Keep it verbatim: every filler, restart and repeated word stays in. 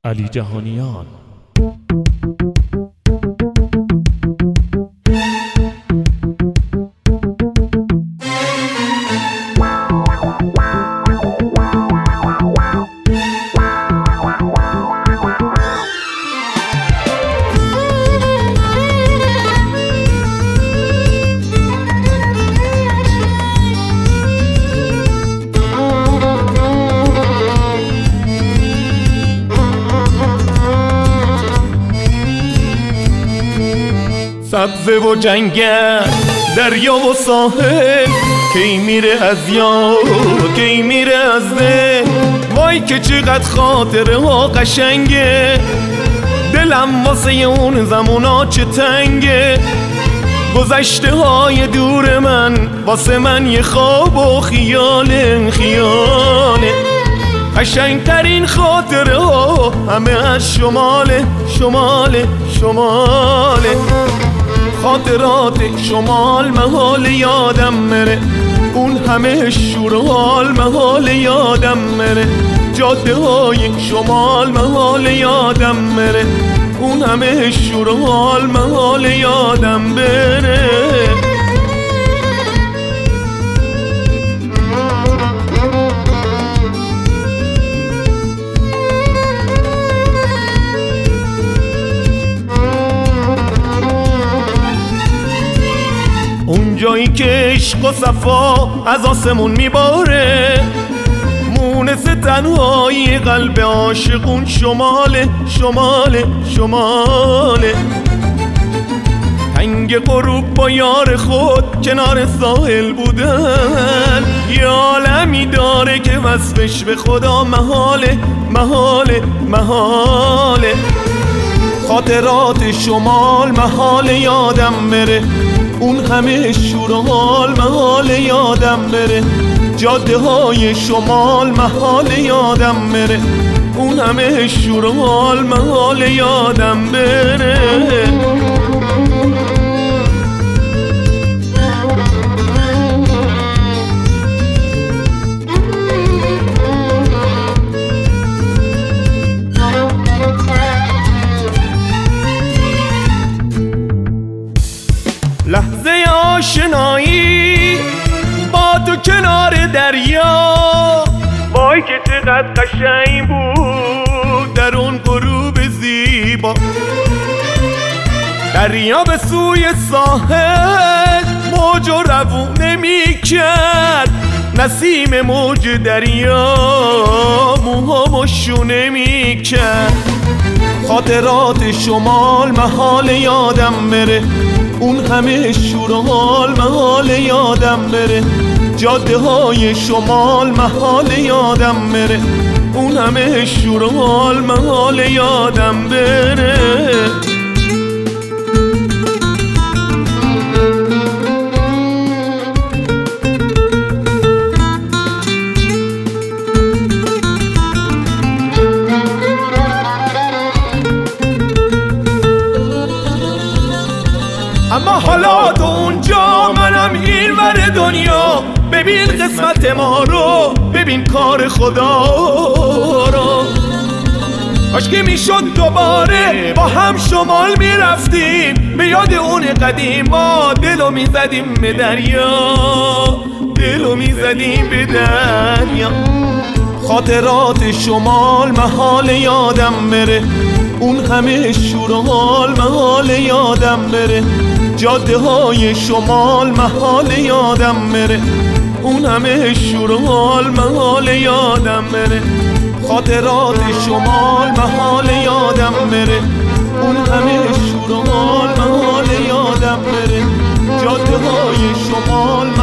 علی جهانیان. سبزه و جنگل، دریا و ساحل، کی میره از یاد کی میره از دل. وای که چقدر خاطره ها قشنگه، دلم واسه اون زمونا چه تنگه. گذشته های دور من واسه من یه خواب و خیاله خیاله. قشنگترین خاطره ها همه از شماله شماله شماله. خاطرات شمال محال یادم مره، اون همه شور و حال محال یادم مره. جاده های شمال محال یادم مره، اون همه شور و حال محال یادم بره. اون جایی که عشق و صفا از آسمون میباره، مونس تنهایی قلب عاشقون شماله شماله شماله. تنگ غروب با یار خود کنار ساحل بودن، یه عالمی داره که وصفش به خدا محاله محاله محاله. خاطرات شمال محال یادم بره، اون همه شور و حال محال یادم بره. جاده های شمال محال یادم بره، اون همه شور و حال محال یادم بره. لحظه آشنایی با تو کنار دریا، وای که چقدر قشنگ بود در اون غروب زیبا. دریا به سوی ساحل موج و روونه میکرد، نسیم موج دریا موهامو شونه میکرد. خاطرات شمال محال یادم بره، اون همه شور و حال محال یادم بره. جاده های شمال محال یادم بره، اون همه شور و حال محال یادم بره. اما حالا تو اونجا منم این ور دنیا، ببین قسمت ما رو، ببین کار خدا رو. کاش که میشد دوباره با هم شمال میرفتیم، به یاد اون قدیم ما دلو میزدیم به دریا، دلو میزدیم به دریا. خاطرات شمال محال یادم بره، اون همه شور و حال محال یادم بره. جاده های شمال محال یادم بره، اون همه شور و حال محال یادم بره. خاطرات شمال محال یادم بره، اون همه شور و حال محال یادم بره. جاده های شمال